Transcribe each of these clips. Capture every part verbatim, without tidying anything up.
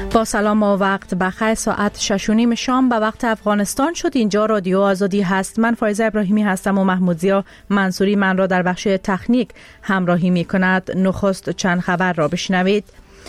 با سلام و وقت بخیر. ساعت شش و نیم شام به وقت افغانستان شد. اینجا رادیو آزادی هست. من فایزه ابراهیمی هستم و محمود ضیا منصوری من را در بخش تکنیک همراهی می کند. نخست چند خبر را بشنوید.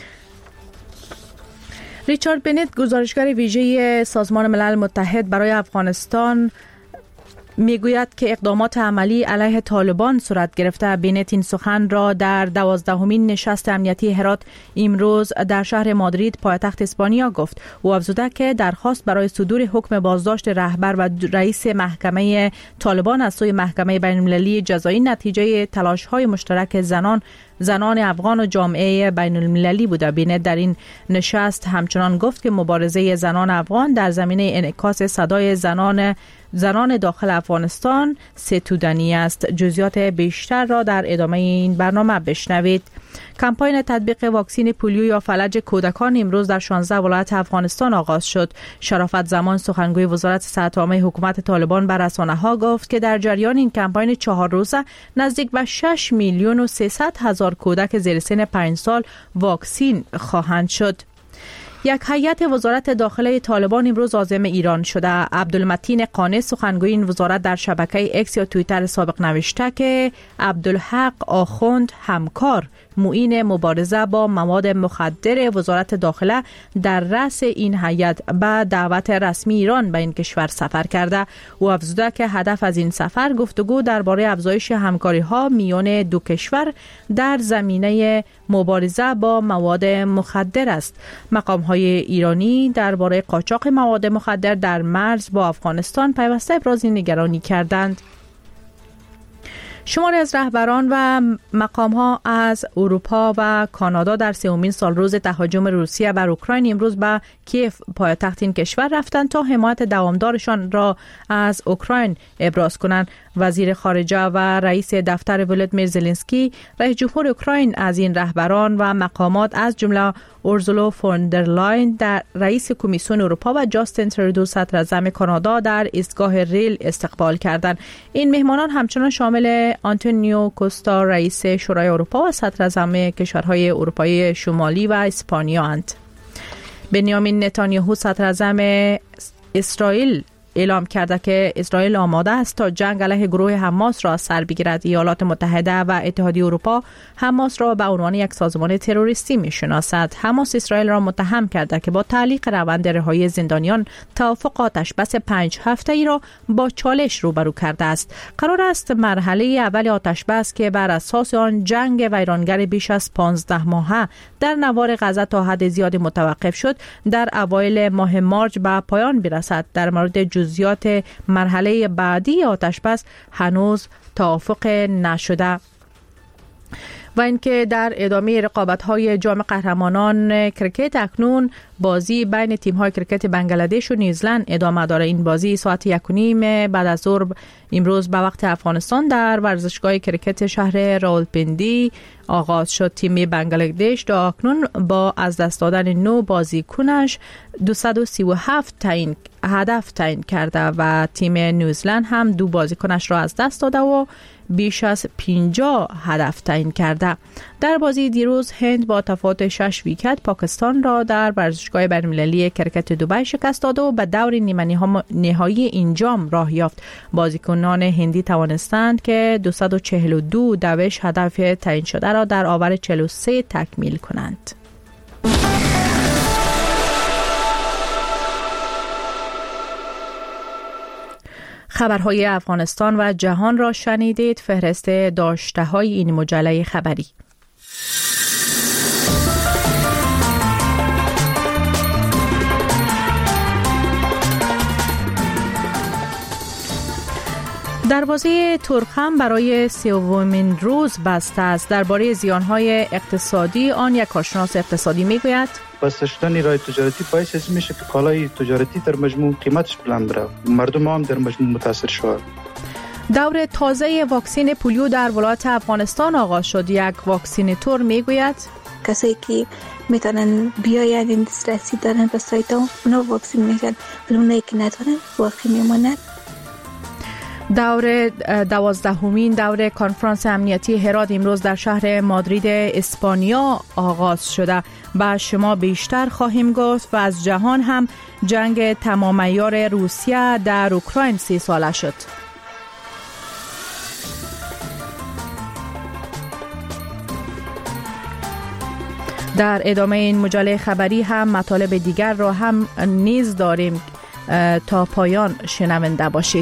ریچارد بنت، گزارشگر ویژه سازمان ملل متحد برای افغانستان، میگوید که اقدامات عملی علیه طالبان صورت گرفته. بنت این سخن را در دوازدهمین نشست امنیتی هرات امروز در شهر مادرید پایتخت اسپانیا گفت. او افزوده که درخواست برای صدور حکم بازداشت رهبر و رئیس محکمه طالبان از سوی محکمه بین المللی جزایی نتیجه تلاش‌های مشترک زنان زنان افغان و جامعه بین المللی بوده. بنت در این نشست همچنان گفت که مبارزه زنان افغان در زمینه انعکاس صدای زنان زنان داخل افغانستان ستودنی است. جزئیات بیشتر را در ادامه این برنامه بشنوید. کمپاین تطبیق واکسن پولیو یا فلج کودکان امروز در شانزده ولایت افغانستان آغاز شد. شرافت زمان، سخنگوی وزارت صحت عامه حکومت طالبان، بر رسانه‌ها گفت که در جریان این کمپاین چهار روزه نزدیک به شش میلیون و سیصد هزار کودک زیر سن پنج سال واکسین خواهند شد. یک هیئت وزارت داخله طالبان امروز عازم ایران شده. عبدالمتین قانع، سخنگوی این وزارت، در شبکه اکس یا توییتر سابق نوشته که عبدالحق آخوند، همکار معین مبارزه با مواد مخدر وزارت داخله، در رأس این هیئت به دعوت رسمی ایران به این کشور سفر کرده. او افزوده که هدف از این سفر گفتگو درباره افزایش همکاری‌ها میان دو کشور در زمینه مبارزه با مواد مخدر است. مقام‌های ایرانی درباره قاچاق مواد مخدر در مرز با افغانستان پیوسته ابراز نگرانی کردند. شماری از رهبران و مقام‌ها از اروپا و کانادا در سومین سالروز تهاجم روسیه بر اوکراین امروز به کیف، پایتخت این کشور، رفتند تا حمایت دوامدارشان را از اوکراین ابراز کنند. وزیر خارجه و رئیس دفتر ولادیمیر زلنسکی، رئیس جمهور اوکراین، از این رهبران و مقامات از جمله اورسولا فون در لاین، در رئیس کمیسیون اروپا، و جاستین ترودو، صدر اعظم کانادا، در ایستگاه ریل استقبال کردند. این مهمانان همچنان شامل آنتونیو کوستا، رئیس شورای اروپا و صدر اعظم کشورهای اروپایی شمالی و اسپانیا اند. بنیامین نتانیاهو، صدر اعظم اسرائیل، اعلام کرده که اسرائیل آماده است تا جنگ علیه گروه حماس را از سر بگیرد. ایالات متحده و اتحادیه اروپا حماس را به عنوان یک سازمان تروریستی می‌شناسد. حماس اسرائیل را متهم کرده که با تعلیق روند رهایی زندانیان توافق آتش بس پنج هفته‌ای را با چالش روبرو کرده است. قرار است مرحله اول آتش بس که بر اساس آن جنگ ویرانگر بیش از پانزده ماهه در نوار غزه تا حد زیاد متوقف شد، در اوایل ماه مارچ به پایان برسد. در مورد جزئیات مرحله بعدی آتش بس هنوز توافق نشده. و اینکه در ادامه رقابت‌های جام قهرمانان کرکت، اکنون بازی بین تیم‌های کرکت بنگلادش و نیوزلند ادامه داره. این بازی ساعت یک و نیم بعد از ظهر امروز به وقت افغانستان در ورزشگاه کرکت شهر راولپنڈی آغاز شد. تیم بنگلادش تا اکنون با از دست دادن نو بازیکنش دویست و سی و هفت تعیین هدف تعیین کرده و تیم نیوزلند هم دو بازیکنش را از دست داده و بیش از پنجاه هدف تعیین کرده. در بازی دیروز هند با تفاوت شش ویکت پاکستان را در ورزشگاه بین‌المللی کرکت دبی شکست داد و به دور نیمه نهایی این جام راه یافت. بازیکنان هندی توانستند که دویست و چهل و دو دوش هدف تعیین شده را در آور چهل و سه تکمیل کنند. خبرهای افغانستان و جهان را شنیدید. فهرست داشته‌های این مجله خبری. دروازه ترخم برای سومین روز بسته است. درباره زیان‌های اقتصادی آن یک کارشناس اقتصادی میگوید: بسته شدن راه تجارتی باعث از میشه که کالای تجارتی در مجموع قیمتش بلند بره، مردم هم در مجموع متاثر شود. دور تازه واکسن پولیو در ولایت افغانستان آغاز شد. یک واکسیناتور میگوید کسایی که میتونن بیاین این دسترسی دارن به سایت ها اونا واکسن میشن، ولی اونایی که ندارن باقی میمونن. دور دوازدهمین دور کنفرانس امنیتی هرات امروز در شهر مادرید اسپانیا آغاز شده. با شما بیشتر خواهیم گفت و از جهان هم جنگ تمام عیار روسیه در اوکراین سی ساله شد. در ادامه این مجله خبری هم مطالب دیگر را هم نیز داریم، تا پایان شنونده باشید.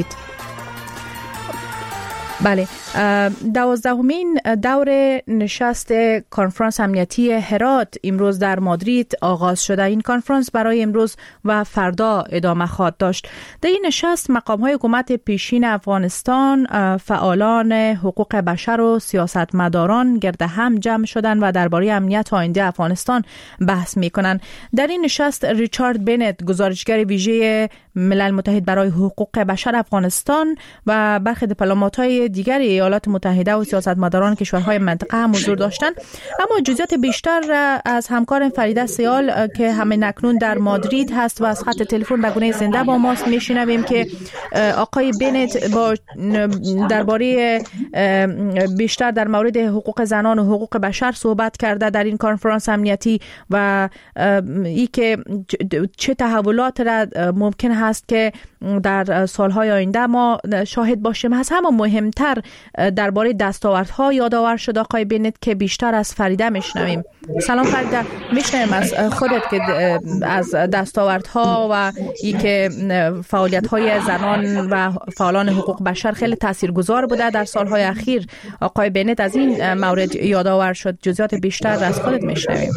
بله، دوازدهمین دور نشست کنفرانس امنیتی هرات امروز در مادرید آغاز شده. این کنفرانس برای امروز و فردا ادامه خواهد داشت. در این نشست مقام‌های حکومت پیشین افغانستان، فعالان حقوق بشر و سیاستمداران گرد هم جمع شدند و درباره امنیت آینده افغانستان بحث می‌کنند. در این نشست ریچارد بنت، گزارشگر ویژه ملل متحد برای حقوق بشر افغانستان و برخی دیپلمات‌های دیگر ایالات متحده و سیاستمداران کشورهای منطقه هم حضور داشتند. اما جزئیات بیشتر از همکار فریده سیال که همین اکنون در مادرید هست و از خط تلفن به گونه زنده با ماست میشنویم که آقای بنت با درباره بیشتر در مورد حقوق زنان و حقوق بشر صحبت کرده در این کنفرانس امنیتی و ای که چه تحولات را ممکن هست که در سالهای آینده ما شاهد باشیم. از همه مهمتر درباره دستاوردها یادآور شد آقای بنت که بیشتر از فریده میشنویم. سلام فریده، میشنویم از خودت که از دستاوردها و ای که فعالیت‌های زنان و فعالان حقوق بشر خیلی تاثیرگذار بوده در سالهای اخیر. آقای بنت از این مورد یادآور شد، جزئیات بیشتر از خودت میشنویم.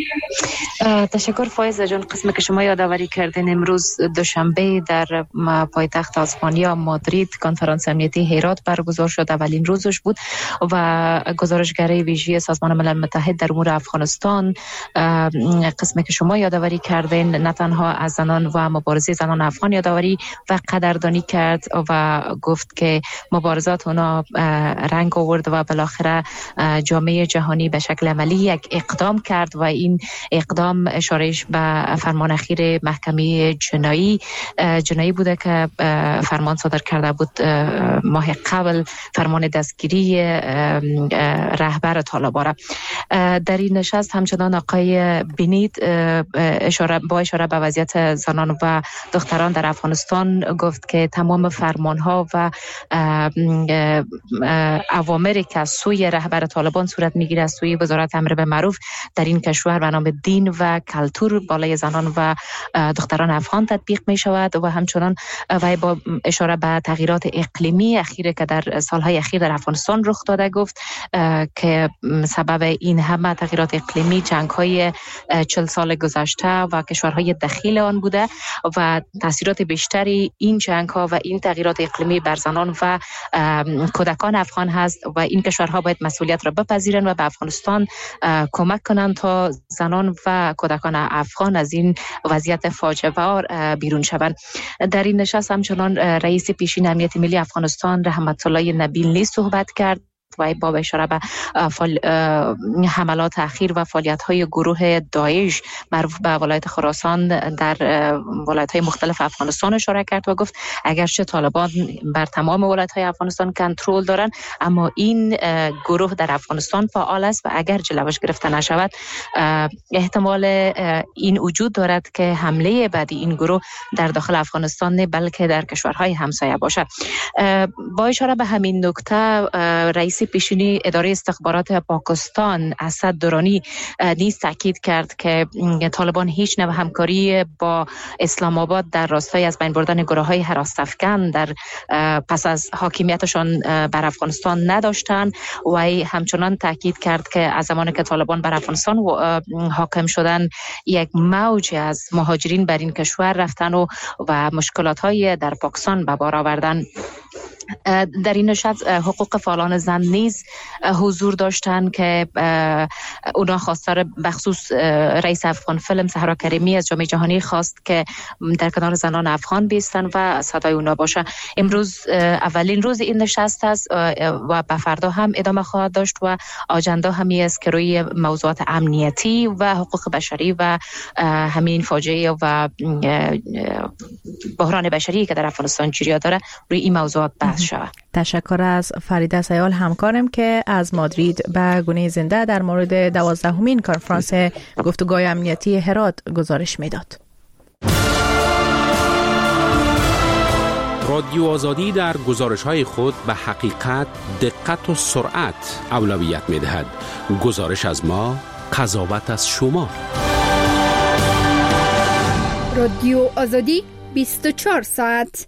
تشکر فایزه جان. قسمی که شما یادآوری کردین، امروز دوشنبه در پایتخت اسپانیا مادرید کنفرانس امنیتی هرات برگزار شد. اولین روزش بود و گزارشگری ویژه سازمان ملل متحد در امور افغانستان، قسمی که شما یادآوری کردین، نه تنها از زنان و مبارزه زنان افغان یادآوری و قدردانی کرد و گفت که مبارزات اونا رنگ آورد و بالاخره جامعه جهانی به شکل عملی یک اقدام کرد و این اقدام اشارهش به فرمان اخیر محکمه جنایی جنایی بوده که فرمان صادر کرده بود ماه قبل، فرمان دستگیری رهبر طالبان. در این نشست همچنان آقای بنت اشاره با اشاره به وضعیت زنان و دختران در افغانستان گفت که تمام فرمانها و اوامری که از سوی رهبر طالبان صورت میگیره از سوی وزارت امر به معروف در این کشور به نام دین و کلتور بالای زنان و دختران افغان تطبیق می شود و همچنان و با اشاره به تغییرات اقلیمی اخیری که در سالهای اخیر در افغانستان رخ داده گفت که سبب این همه تغییرات اقلیمی جنگ‌های چهل سال گذشته و کشورهای دخیل آن بوده و تاثیرات بیشتری این جنگ‌ها و این تغییرات اقلیمی بر زنان و کودکان افغان هست و این کشورها باید مسئولیت را بپذیرند و به افغانستان کمک کنند تا زنان و کودکان افغان از این وضعیت فاجعه بار بیرون شوند. در این نشست همچنان رئیس پیشین امنیت ملی افغانستان رحمت الله نبیل نیز صحبت کرد و با اشاره به حملات اخیر و فعالیت‌های گروه داعش معروف به ولایت خراسان در ولایت‌های مختلف افغانستان اشاره کرد و گفت اگرچه طالبان بر تمام ولایت‌های افغانستان کنترل دارند اما این گروه در افغانستان فعال است و اگر جلوش گرفته نشود احتمال این وجود دارد که حمله بعدی این گروه در داخل افغانستان نه بلکه در کشورهای همسایه باشد. با اشاره به همین نکته رئیس پیشینی اداره استخبارات پاکستان اسد درانی نیز تاکید کرد که طالبان هیچ نوع همکاری با اسلام آباد در راستای از بین بردن گروه‌های هراس افکن در پس از حاکمیتشان بر افغانستان نداشتند و همچنان تاکید کرد که از زمانی که طالبان بر افغانستان حاکم شدن یک موج از مهاجرین بر این کشور رفتن و و مشکلات‌های در پاکستان به بار آوردن. در این نشست حقوق فعالان زن نیز حضور داشتند که اونا خواستار بخصوص رئیس افغان فیلم سحرا کریمی از جامعه جهانی خواست که در کنار زنان افغان بیستن و صدای اونا باشه. امروز اولین روز این نشست است و به فردا هم ادامه خواهد داشت و آجندا همی است که روی موضوعات امنیتی و حقوق بشری و همین فاجعه و بحران بشری که در افغانستان جریان داره روی این موضوعات بحث باز شود. تشکر از فریده سیال همکارم که از مادرید به گونه زنده در مورد دوازدهمین کنفرانس گفتگوهای امنیتی هرات گزارش میداد. رادیو آزادی در گزارش‌های خود به حقیقت، دقت و سرعت اولویت می‌دهد. گزارش از ما، قضاوت از شما. رادیو آزادی بیست و چهار ساعت.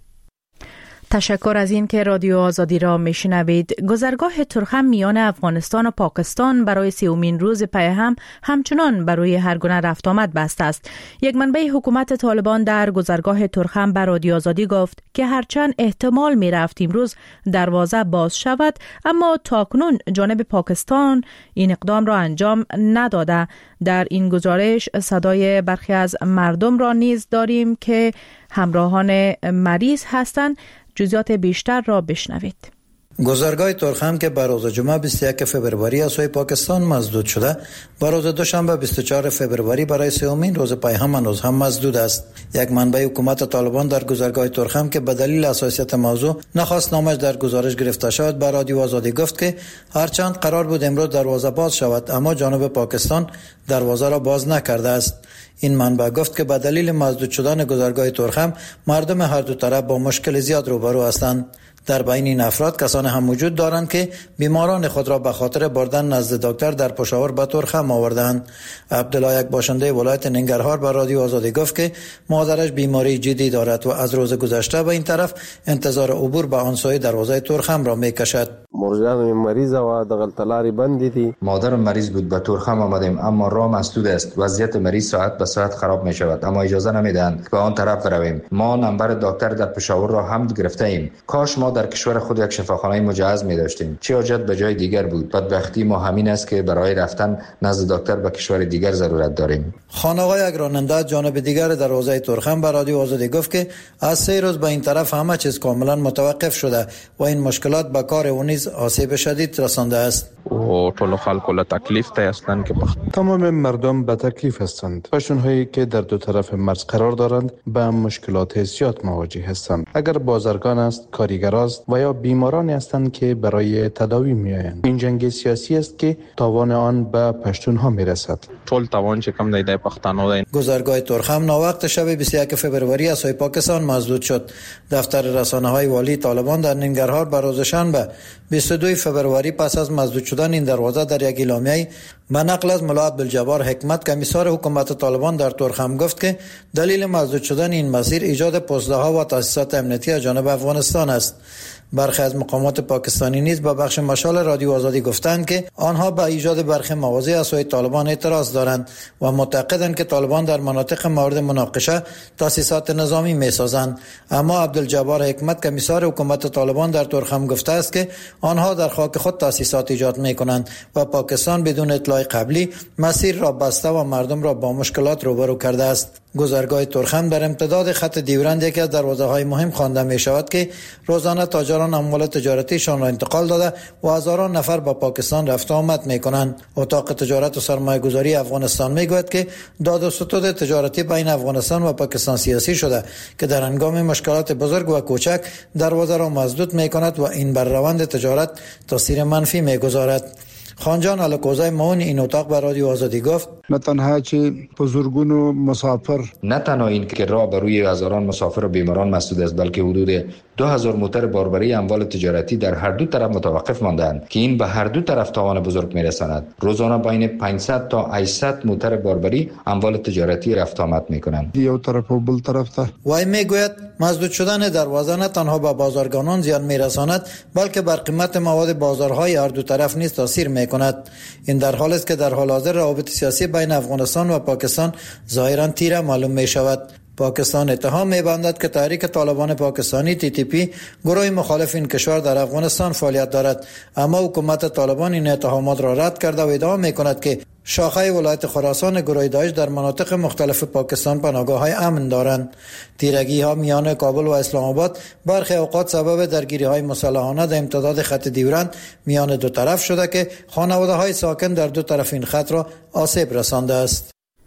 تشکر از این که رادیو آزادی را میشنوید. گذرگاه ترخم میان افغانستان و پاکستان برای سیومین روز پی هم همچنان برای هر گونه رفت آمد بسته است. یک منبع حکومت طالبان در گذرگاه ترخم به رادیو آزادی گفت که هرچند احتمال می رفت امروز دروازه باز شود، اما تاکنون جانب پاکستان این اقدام را انجام نداده. در این گزارش صدای برخی از مردم را نیز داریم که همراهان مریض هستند. جزئیات بیشتر را بشنوید. گذرگاه ترخم که بر روز جمعه بیست و یک فوریه از سوی پاکستان مسدود شده، بر روز دوشنبه بیست و چهار فوریه برای سومین روز پی هم هنوز هم مسدود است. یک منبع حکومت طالبان در گذرگاه ترخم که به دلیل حساسیت موضوع نخواست نامش در گزارش گرفته شود، بر رادیو آزادی گفت که هرچند قرار بود امروز دروازه باز شود، اما جانب پاکستان دروازه را باز نکرده است. این منبع گفت که به دلیل مسدود شدن گذرگاه ترخم مردم هر دو طرف با مشکل زیاد روبرو هستند. در بین این افراد کسانی هم وجود دارند که بیماران خود را به خاطر بردن نزد دکتر در پشاور به ترخم آوردند. عبدالله، یک باشنده ولایت ننگرهار، به رادیو آزادی گفت که مادرش بیماری جدی دارد و از روز گذشته به این طرف انتظار عبور به آن سوی دروازه ترخم را میکشد. مرجان مریض و دغل تلاری بند دی. مادر مریض بود، به ترخم آمدیم اما راه مسدود است. وضعیت مریض ساعت به ساعت خراب می شود، اما اجازه نمیدهند به آن طرف برویم. ما نمبر دکتر در پشاور را هم گرفته ایم. کاش ما در کشور خود یک شفاخانه مجهز می داشتیم. چه حاجت به جای دیگر بود؟ بدبختی ما همین است که برای رفتن نزد دکتر به کشور دیگر ضرورت داریم. خانواده یک راننده جانب دیگر دروازه ترخم به رادیو آزادی گفت که از سه روز به این طرف همه چیز کاملا متوقف شده و این مشکلات به کار او نیز آسیب شدید رسانده است. و ټول خلکو له تکلیف ته هستند که تمام مردم به تکلیف هستند. پشونهایی که در دو طرف مرز قرار دارند به مشکلات زیاد مواجه هستند. اگر بازرگان است، کارگر است و یا بیمارانی هستند که برای تداوی میآیند. این جنگ سیاسی است که تاوان آن به پشتونها میرسد. ټول تاوان چې کم دی د پښتنو دی. گذرگاه ترخم ناوقت شب بیست و یک فوریه از سوی پاکستان مسدود شد. دفتر رسانه‌های والی طالبان در ننگرهار بر روز شنبه بیست و دو فوریه پس از مسدود شدن این دروازه در یک اعلامیه به نقل از ملا عبدالجبار حکمت کمیسار حکومت طالبان در ترخم گفت که دلیل مسدود شدن این مسیر ایجاد پوزده‌ها و تاسیسات امنیتی از جانب افغانستان است. برخی از مقامات پاکستانی نیز به بخش مشال رادیو آزادی گفتند که آنها به ایجاد برخی مواضع از سوی طالبان اعتراض دارند و معتقدند که طالبان در مناطق مورد مناقشه تاسیسات نظامی می‌سازند. اما عبدالجبار حکمت کمیسار حکومت طالبان در ترخم گفته است که آنها در خاک خود تاسیسات ایجاد می‌کنند و پاکستان بدون اطلاع قبلی مسیر را بسته و مردم را با مشکلات روبرو کرده است. گذرگاه ترخم در امتداد خط دیورند یکی از دروازه‌های مهم خوانده می‌شود که روزانه تاجران اموال تجارتیشان را انتقال داده و هزاران نفر به پاکستان رفت و آمد می‌کنند. اتاق تجارت و سرمایه‌گذاری افغانستان می‌گوید که داد و ستد تجارتی بین افغانستان و پاکستان سیاسی شده که در هنگام مشکلات بزرگ و کوچک دروازه را مسدود می‌کند و این بر روند تجارت تاثیر منفی می‌گذارد. خانجان الکوزای معاون این اتاق به رادیو آزادی گفت نه تنها چې بزرگون مسافر نه تنها این که راه بر روی هزاران مسافر و بیماران مسدود است، بلکه حدود دو هزار موتر باربری اموال تجارتی در هر دو طرف متوقف ماندند که این به هر دو طرف تاوان بزرگ میرساند. روزانه بین پانصد تا هشتصد موتر باربری اموال تجارتی رفت آمد میکنند. یو طرف و بل طرف ته وای میگوید مسدود شدن دروازه نه تنها به بازارگانان زیان میرساند، بلکه بر قیمت مواد بازارهای هر دو طرف نیز تاثیر میکند. این در حالی است که در حال حاضر روابط سیاسی بین افغانستان و پاکستان ظاهرا تیره معلوم می شود. پاکستان اتهام می‌بندد که تحریک طالبان پاکستانی تی تی پی گروه مخالف این کشور در افغانستان فعالیت دارد، اما حکومت طالبان این اتهامات را رد کرده و ادعا می‌کند که شاخه ولایت خراسان گروه داعش در مناطق مختلف پاکستان پناهگاه‌های امن دارند. تیرگی‌ها میان کابل و اسلام آباد برخی اوقات سبب درگیری‌های مسلحانه در امتداد خط دیورند میان دو طرف شده که خانواده‌های ساکن در دو طرف این خط را آسیب رسانده است.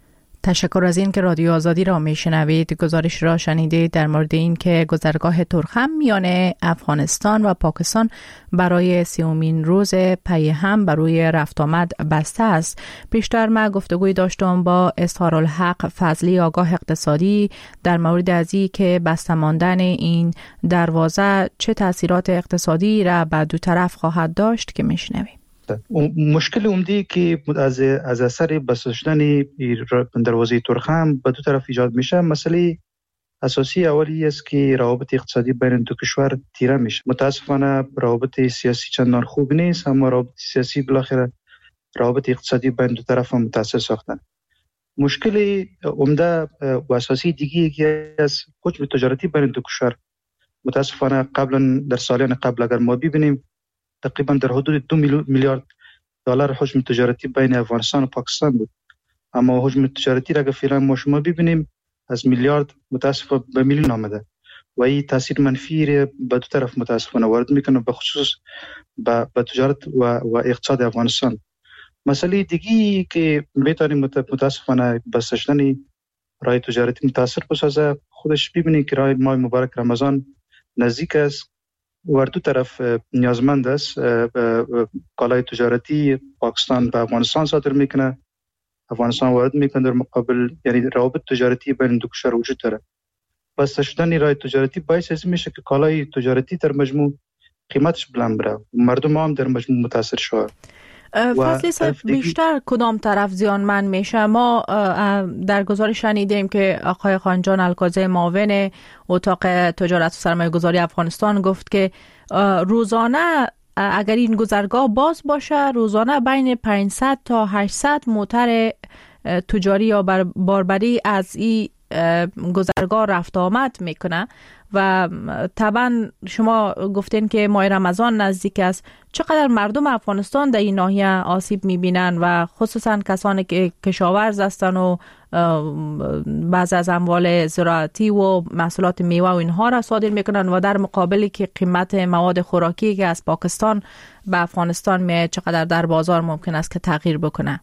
تشکر از این که رادیو آزادی را میشنوید. گزارش را شنیدید در مورد این که گذرگاه ترخم میان افغانستان و پاکستان برای سیومین روز پی هم بر روی رفت آمد بسته است. پیشتر ما گفتگوی داشتم با اظهارالحق فضلی، آگاه اقتصادی، در مورد از این که بسته ماندن این دروازه چه تاثیرات اقتصادی را به دو طرف خواهد داشت که میشنویم. مشکل عمده که از از اثر بسته شدن دروازه ترخم به دو طرف ایجاد میشه، مسئله اساسی اولی است که روابط اقتصادی بین دو کشور تیره میشه. متاسفانه روابط سیاسی چندان خوب نیست، اما روابط سیاسی بالاخره روابط اقتصادی بین دو طرف هم متاثر ساختن. مشکل عمده و اساسی دیگه که از حجم تجارتی بین دو کشور، متاسفانه قبلا در سالین قبل اگر ما ببینیم تقریبا در حدود دو میلیارد دلار حجم تجارتی بین افغانستان و پاکستان بود، اما حجم تجارتی را که فعلا ما شما ببینیم از میلیارد متاسفانه به میلیون آمده و این تاثیر منفی به دو طرف متاسفانه وارد میکنه، به خصوص به تجارت و, و اقتصاد افغانستان. مسئله دیگی که میتونیم متاسفانه بسته شدن راه تجارتی متاثر بسازه، خودش ببینید که راه ماه مبارک رمضان نزدیک است و دو طرف نیازمند است. کالای تجارتی پاکستان به افغانستان صادر میکنه، افغانستان وارد میکنه در مقابل، یعنی روابط تجارتی بین دو کشور وجود داره. بسته شدن راه تجارتی باعث از میشه که کالای تجارتی در مجموع قیمتش بلند بره، مردم هم در مجموع متاثر شود. فضلی صاحب، بیشتر کدام طرف زیانمند میشه؟ ما در گزارش شنیدیم که آقای خانجان الکازی، معاون اتاق تجارت و سرمایه گذاری افغانستان، گفت که روزانه اگر این گذرگاه باز باشه روزانه بین پانصد تا هشتصد موتر تجاری یا باربری از این گذرگاه رفت آمد میکنه و طبعا شما گفتین که ماه رمضان نزدیک است. چقدر مردم افغانستان در این ناحیه آسیب میبینن و خصوصا کسانی که کشاورز هستن و بعض از اموال زراعتی و محصولات میوه و اینها را صادر میکنن و در مقابلی که قیمت مواد خوراکی که از پاکستان به افغانستان میاد چقدر در بازار ممکن است که تغییر بکنه؟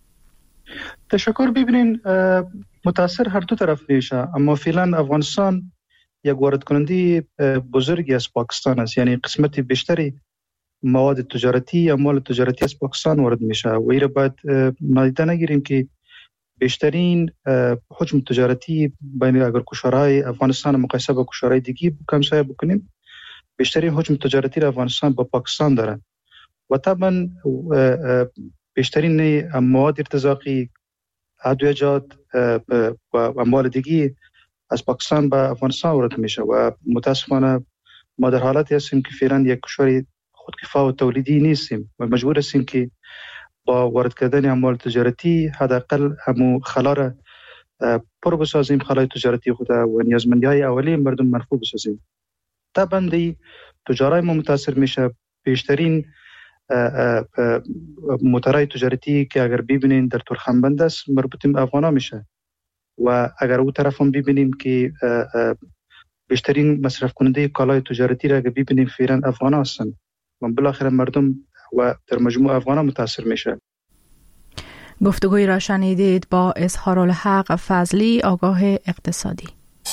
تشکر. ببینین متاثر هر دو طرف میشه، اما فعلا افغانستان یک وارد کننده بزرگی از پاکستان است، یعنی قسمت بیشتری مواد تجارتی، اموال تجارتی از پاکستان وارد میشه و این را باید نادیده نگیریم که بیشترین حجم تجارتی بین اگر کشورهای افغانستان مقایسه با کشورهای دیگه کمسایه بکنیم، بیشترین حجم تجارتی را افغانستان با پاکستان داره و طبعا بیشترین مواد ارتزاقی، ادویجات و اموال دیگه از پاکستان به افغانستان وارد میشه و متاسفانه ما در حالتی هستیم که فعلا یک کشور خودکفا و تولیدی نیستیم و مجبور هستیم که با وارد کردن اموال تجارتی حداقل همو خلا را پر بسازیم، خلای تجارتی خود و نیازمندی های اولیه مردم مرفوع بسازیم. طبعا دی تجارای ما متاثر میشه. بیشترین موترهای تجارتی که اگر ببینین در ترخمبند است مربوط به افغانا میشه و اگر او طرف هم ببینیم که بیشترین مصرف کننده کالای تجارتی را اگر ببینیم فعلا افغانا هستند و بالاخره مردم و در مجموع افغانا متاثر میشه. گفتگوی را شنیدید با اظهارالحق فضلی، آگاه اقتصادی.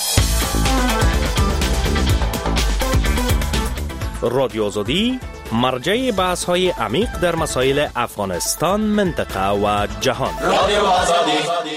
رادیو آزادی، مرجع بحث های عمیق در مسائل افغانستان، منطقه و جهان. رادیو آزادی.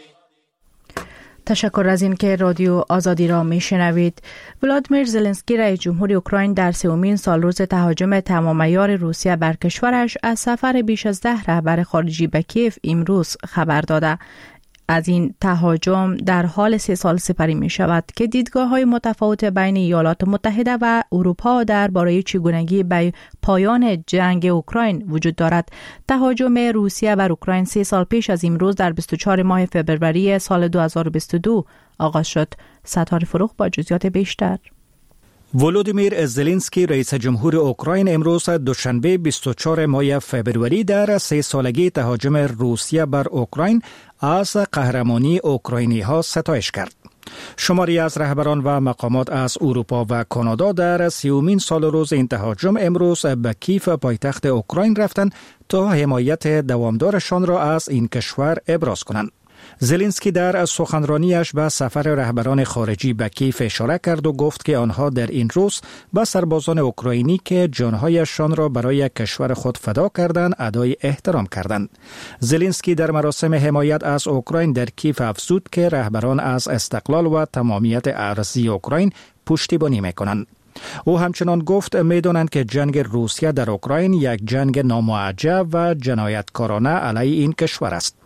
تشکر از این که رادیو آزادی را میشنوید. ولادیمیر زلنسکی رئیس جمهور اوکراین در سومین سالروز تهاجم تمام عیار روسیه بر کشورش از سفر بیش از ده رهبر خارجی به کیف امروز خبر داده. از این تهاجم در حال سه سال سپری می شود که دیدگاه های متفاوت بین ایالات متحده و اروپا درباره چگونگی به پایان جنگ اوکراین وجود دارد. تهاجم روسیه بر اوکراین سه سال پیش از امروز در بیست و چهارم ماه فوریه سال دو هزار و بیست و دو آغاز شد. ستار فروغ با جزئیات بیشتر. ولودیمیر زلنسکی رئیس جمهور اوکراین امروز دوشنبه بیست و چهارم ماه فوریه در سه سالگی تهاجم روسیه بر اوکراین از قهرمانی اوکراینی ها ستایش کرد. شماری از رهبران و مقامات از اروپا و کانادا در سیومین سال روز این تهاجم امروز به کیف پایتخت اوکراین رفتند تا حمایت دوامدارشان را از این کشور ابراز کنند. زلنسکی در سخنرانیش به سفر رهبران خارجی به کیف اشاره کرد و گفت که آنها در این روز به سربازان اوکراینی که جانهایشان را برای کشور خود فدا کردند ادای احترام کردند. زلنسکی در مراسم حمایت از اوکراین در کیف افزود که رهبران از استقلال و تمامیت ارضی اوکراین پشتیبانی می‌کنند. او همچنان گفت می‌دانند که جنگ روسیه در اوکراین یک جنگ ناموجه و جنایتکارانه علیه این کشور است.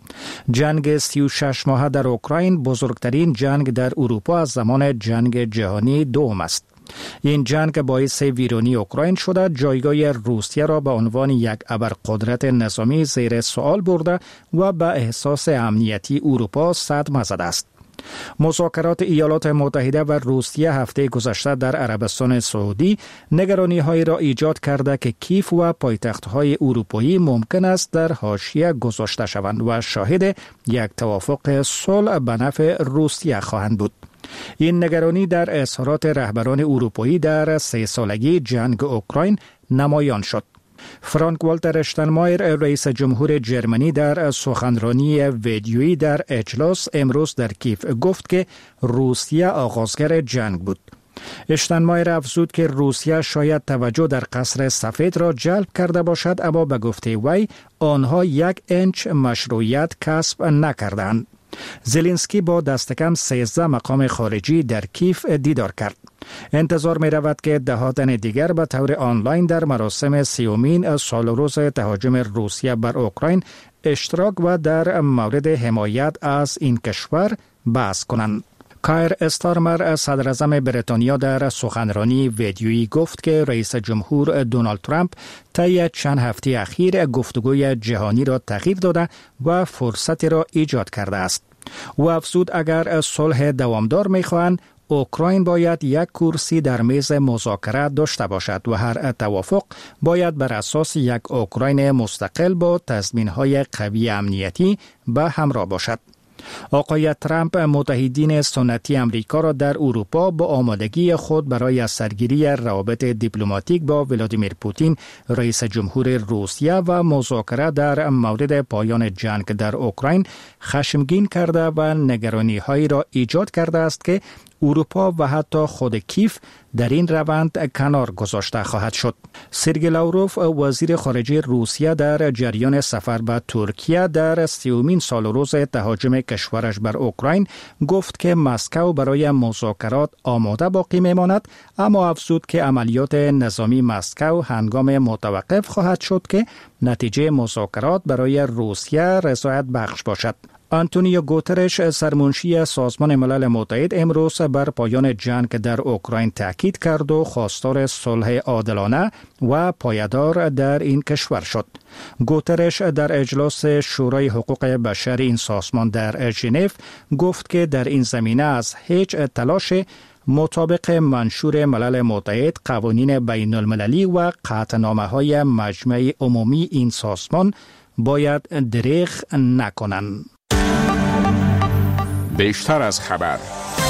جنگ سی و شش ماهه در اوکراین بزرگترین جنگ در اروپا از زمان جنگ جهانی دوم است. این جنگ باعث ویرانی اوکراین شده، جایگاه روسیه را به عنوان یک ابرقدرت نظامی زیر سوال برده و به احساس امنیتی اروپا صدمه زده است. مذاکرات ایالات متحده و روسیه هفته گذشته در عربستان سعودی نگرانی‌هایی را ایجاد کرده که کیف و پایتخت‌های اروپایی ممکن است در حاشیه گذاشته شوند و شاهد یک توافق صلح به نفع روسیه خواهند بود. این نگرانی در اظهارات رهبران اروپایی در سه سالگی جنگ اوکراین نمایان شد. فرانک والتر اشتاینمایر رئیس جمهور جرمنی در سخنرانی ویدیویی در اجلاس امروز در کیف گفت که روسیه آغازگر جنگ بود. اشتاینمایر افزود که روسیه شاید توجه در قصر سفید را جلب کرده باشد، اما به گفته وی آنها یک انچ مشروعیت کسب نکردند. زلنسکی با دست کم سیزده مقام خارجی در کیف دیدار کرد. انتظار می رود که ده ها تن دیگر به طور آنلاین در مراسم سیومین سال روز تهاجم روسیه بر اوکراین اشتراک و در مورد حمایت از این کشور بحث کنند. کایر استارمر صدر اعظم بریتانیا در سخنرانی ویدیویی گفت که رئیس جمهور دونالد ترامپ طی چند هفته اخیر گفتگوی جهانی را تغییر داده و فرصتی را ایجاد کرده است. او افزود اگر صلح دوامدار می‌خواهند اوکراین باید یک کرسی در میز مذاکره داشته باشد و هر توافق باید بر اساس یک اوکراین مستقل با تضمین‌های قوی امنیتی به همراه باشد. آقای ترامپ متحدین سنتی امریکا را در اروپا با آمادگی خود برای سرگیری روابط دیپلماتیک با ولادیمیر پوتین رئیس جمهور روسیه و مذاکره در مورد پایان جنگ در اوکراین خشمگین کرده و نگرانی‌هایی را ایجاد کرده است که اروپا و حتی خود کیف در این روند کنار گذاشته خواهد شد. سرگئی لاوروف وزیر خارجه روسیه در جریان سفر به ترکیه در سیومین سال روز تهاجم کشورش بر اوکراین گفت که مسکو برای مذاکرات آماده باقی میماند، اما افزود که عملیات نظامی مسکو هنگام متوقف خواهد شد که نتیجه مذاکرات برای روسیه رضایت بخش باشد. آنتونیو گوترش سرمنشی سازمان ملل متحد امروز بر پایان جنگ در اوکراین تاکید کرد و خواستار صلح عادلانه و پایدار در این کشور شد. گوترش در اجلاس شورای حقوق بشر این سازمان در ژنو گفت که در این زمینه از هیچ تلاش مطابق منشور ملل متحد، قوانین بین المللی و قطعنامه‌های مجمع عمومی این سازمان باید دریغ نکنند. بیشتر از خبر.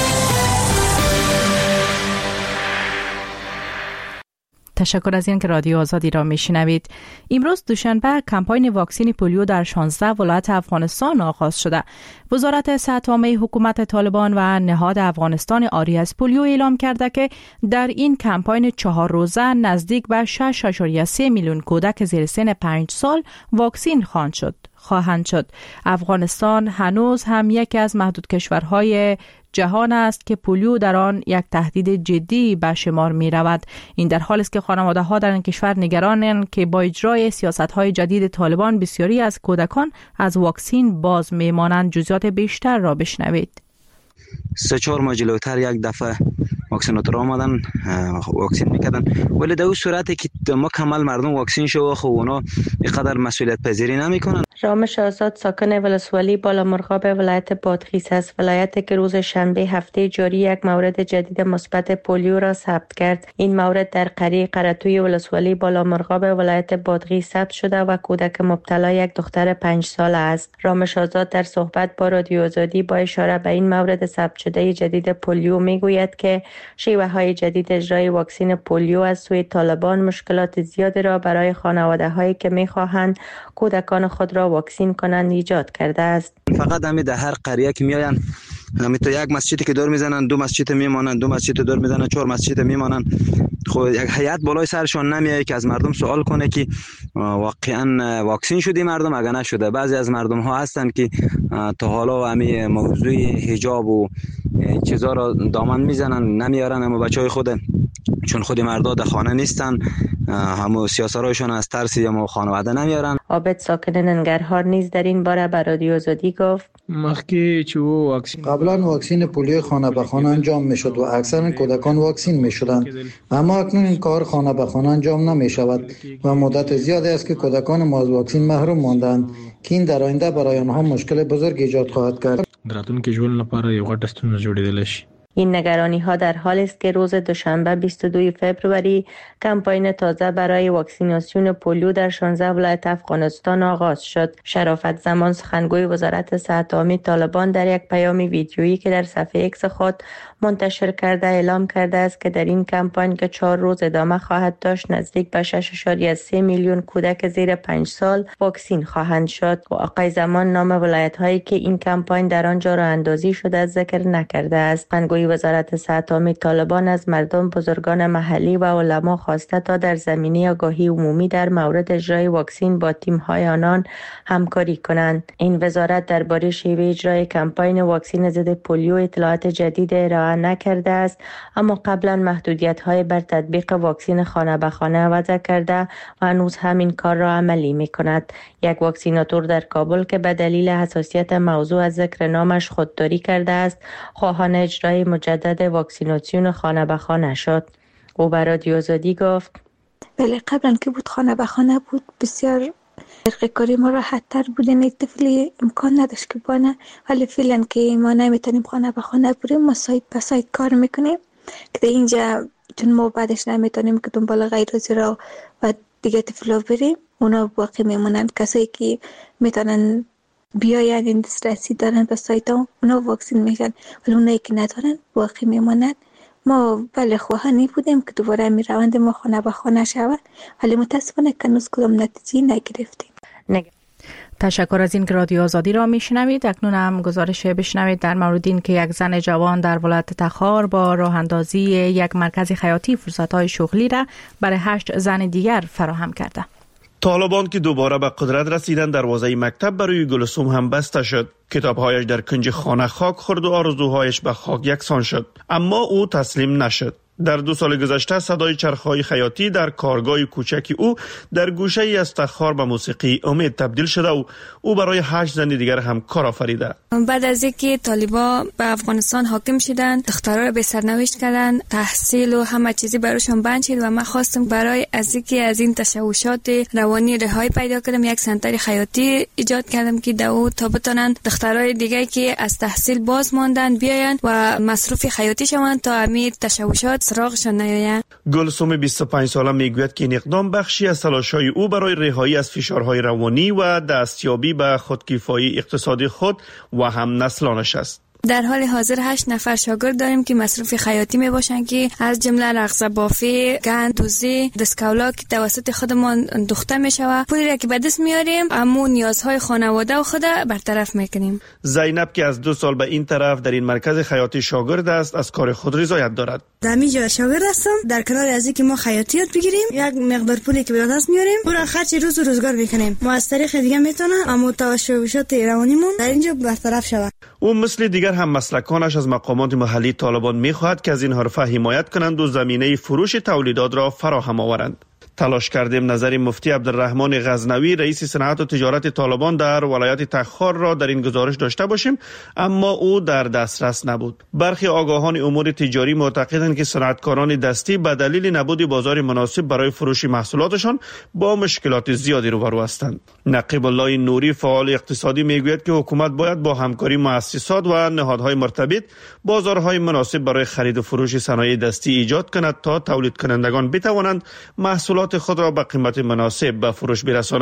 تشکر از اینکه رادیو آزادی را میشنوید. امروز دوشنبه کمپاین واکسین پولیو در شانزده ولایت افغانستان آغاز شده. وزارت صحت عامه حکومت طالبان و نهاد افغانستان آری از پولیو اعلام کرده که در این کمپاین چهار روزه نزدیک به شش ممیز سه میلیون کودک زیر سن پنج سال واکسین خواهند شد. خواهند شد. افغانستان هنوز هم یکی از محدود کشورهای جهان است که پولیو در آن یک تهدید جدی به شمار می رود. این در حالی است که خانواده ها در این کشور نگرانند که با اجرای سیاست های جدید طالبان بسیاری از کودکان از واکسین باز می مانند. جزئیات بیشتر را بشنوید. سه چهار ماه جلوتر یک دفعه واکسیناتور آمدن واکسین میکردن، ولی در اون صورتی که مکمل مردم واکسین شو خب اونا اینقدر مسئولیت پذیری نمیکنن. رامش آزاد ساکن ولسوالی بالامرغاب ولایت بادغیس است. ولایت که روز شنبه هفته جاری یک مورد جدید مثبت پولیو را ثبت کرد. این مورد در قریه قرطوی ولسوالی بالامرغاب ولایت بادغیس ثبت شده و کودک مبتلا یک دختر پنج ساله است. رامش آزاد در صحبت با رادیو آزادی با اشاره به این مورد ثبت شده جدید پولیو میگوید که شیوه های جدید اجرای واکسین پولیو از سوی طالبان مشکلات زیادی را برای خانواده هایی که میخواهند کودکان خود را واکسین کنند ایجاد کرده است. فقط همین در هر قریه که میآیند همین تو یک مسجدی که دور میزنن، دو مسجد میمانند، دو مسجد دور میزنن، چهار مسجد میمانند. خب یک هیئت بالای سرشون نمیایه که از مردم سوال کنه که واقعا واکسین شدی مردم اگر نشده. بعضی از مردم ها هستند که تا حالا همین موضوع حجاب و چیزا را دامن میزنن نمیارن، اما بچهای خود چون خود مردا در خانه نیستن همو سیاسرایشون از ترس یا خانواده نمیارن. عابد ساکن ننگرهار نیز در این باره به رادیو آزادی گفت مخکی چو واکسین قبلا واکسین پولیو خانه به خانه انجام میشد و اکثر کودکان واکسین میشدند، اما اکنون این کار خانه به خانه انجام نمیشود و مدت زیادی است که کودکان ما از واکسین محروم ماندند که این در آینده برای آنها مشکل بزرگ ایجاد خواهد کرد. دراتون کې ژوند لپاره یو غټ ستونزه جوړېدلی شي. این نگرانی ها در حالی است که روز دوشنبه بیست و دوم فوریه کمپاین تازه برای واکسیناسیون پولیو در شانزده ولایت افغانستان آغاز شد. شرافت زمان سخنگوی وزارت صحت عامه طالبان در یک پیام ویدیویی که در صفحه ایکس خود منتشر کرده اعلام کرده است که در این کمپاین که چهار روز ادامه خواهد داشت نزدیک به شش و سه میلیون کودک زیر پنج سال واکسین خواهند شد. و آقای زمان نام ولایت هایی که این کمپاین در آنجا راه اندازی شده ذکر نکرده است. سخنگوی وزارت صحت عامه طالبان از مردم، بزرگان محلی و علما خواسته تا در زمینه آگاهی عمومی در مورد اجرای واکسین با تیم‌های آنان همکاری کنند. این وزارت درباره شیوه اجرای کمپاین واکسین ضد پولیو اطلاعات جدید ارائه نکرده است، اما قبلا محدودیت‌های بر تطبیق واکسین خانه به خانه وضع کرده و هنوز همین کار را عملی می‌کند. یک واکسیناتور در کابل که به دلیل حساسیت موضوع از ذکر نامش خودداری کرده است، خواهان اجرای مجدد واکسیناسیون خانه به خانه شد. او به رادیو آزادی گفت بله، قبلا که بود خانه به خانه بود بسیار کاری ما راحت تر بود، یک طفلی امکان نداشت که بانه، ولی فعلا که ما نمیتونیم خانه به خانه بریم ما سایت به سایت کار میکنیم که اینجا چون ما بعدش نمیتونیم که دنبال غیر حاضر را و دیگه طفلا بریم اونا باقی میمونن. کسایی که میتونن بیاین این دسترسی دارن به سایت ها اونا واکسین میشن، ولی اونایی که ندارن باقی میمونن. ما بله خواهانی بودیم که دوباره می روند ما خانه به خانه شود، ولی متاسفانه که هنوز کدام نتیجه نگرفتیم. نگ... تشکر از این که رادیو آزادی را میشنوید. اکنون هم گزارش بشنوید در مورد این که یک زن جوان در ولایت تخار با راه اندازی یک مرکز خیاطی فرصت‌های شغلی را برای هشت زن دیگر فراهم کرده. طالبان که دوباره به قدرت رسیدن دروازه مکتب برای گلسوم هم بسته شد. کتابهایش در کنج خانه خاک خورد و آرزوهایش به خاک یکسان شد، اما او تسلیم نشد. در دو سال گذشته صدای چرخهای خیاطی در کارگاه کوچکی او در گوشه ای از تخار به موسیقی امید تبدیل شده و او برای هشت زن دیگر هم کار آفریده. بعد از اینکه طالبا به افغانستان حاکم شدند، دخترها را به سرنوشت کردند، تحصیل و همه چیزی براشون بند شد و من خواستم برای از اینکه از این تشوشات روانی رهایی پیدا کنم یک سنتر خیاطی ایجاد کردم که دو تا بتونن دخترای دیگه که از تحصیل باز ماندن بیاین و مصروف خیاطی شوند تا همین تشوشات سراغشان نیاید. گلسوم بیست و پنج ساله میگوید که این اقدام بخشی از تلاش‌های او برای رهایی از فشارهای روانی و دستیابی به خودکفایی اقتصادی خود و هم نسلانش است. در حال حاضر هشت نفر شاگرد داریم که مصروف خیاطی می باشند که از جمله رقص بافی، گند، دوزی، دستکولا که توسط خودمان دوخته می شود. پولی را که به دست میاریم اما نیازهای خانواده و خود برطرف میکنیم. زینب که از دو سال به این طرف در این مرکز خیاطی شاگرد است از کار خود رضایت دارد. در اینجا شاگرد هستم، در کنار از اینکه ما خیاطی یاد بگیریم یک مقدار پولی که به دست میاریم پورا خرج روز و روزگار میکنیم. ما از طریق دیگه میتونه اما تشوشات روانیمون در اینجا برطرف شود. او مثل دیگر هم مسلکانش از مقامات محلی طالبان می‌خواهد که از این حرفه حمایت کنند و زمینه فروش تولیدات را فراهم آورند. تلاش کردیم نظر مفتی عبدالرحمن غزنوی رئیس صنعت و تجارت طالبان در ولایت تخار را در این گزارش داشته باشیم، اما او در دسترس نبود. برخی آگاهان امور تجاری معتقدند که صنعتکاران دستی به دلیل نبود بازار مناسب برای فروش محصولاتشان با مشکلات زیادی روبرو هستند. نقیب الله نوری فعال اقتصادی میگوید که حکومت باید با همکاری مؤسسات و نهادهای مرتبط بازارهای مناسب برای خرید و فروش صنایع دستی ایجاد کند تا تولید کنندگان بتوانند محصولات خود را به قیمت مناسب به فروش برسانند.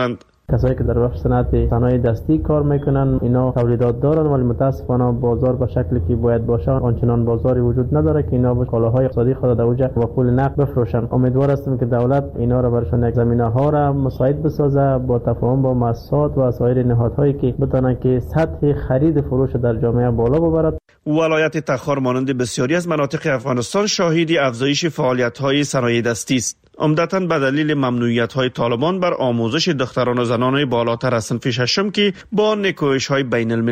کسایی که در بخش صنعت صنایع دستی کار میکنن اینا تولیدات دارن ولی متاسفانه بازار به شکلی که باید باشه آنچنان بازاری وجود نداره که اینا به کالاهای اقتصادی خود در اوج با پول نقد بفروشن. امیدوار هستم که دولت اینا را برشان یک زمینه ها را مساعد بسازه با تفاهم با مؤسسات و سایر نهادهایی که بتونن که سطح خرید فروش در جامعه بالا ببرد. ولایت تخار مانند بسیاری از مناطق افغانستان شاهد افزایش فعالیت‌های صنایع دستی است. عمدتاً به دلیل ممنوعیت‌های طالبان بر آموزش دختران و زنان بالاتر از صنف ششم که با نکوهش‌های بین